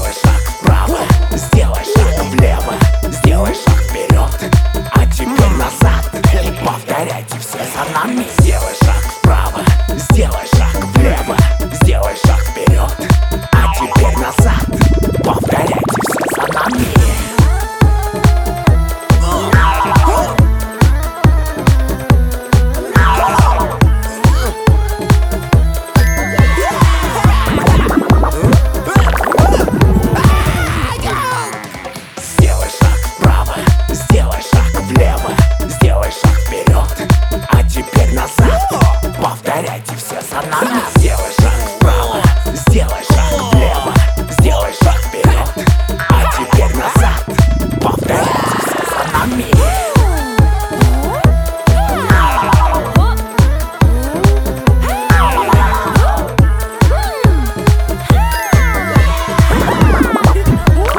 Сделай шаг вправо, сделай шаг влево, сделай шаг вперед, а теперь назад. Повторяйте все за нами. Сделай шаг вправо, сделай шаг влево, сделай шаг вперед, а теперь назад.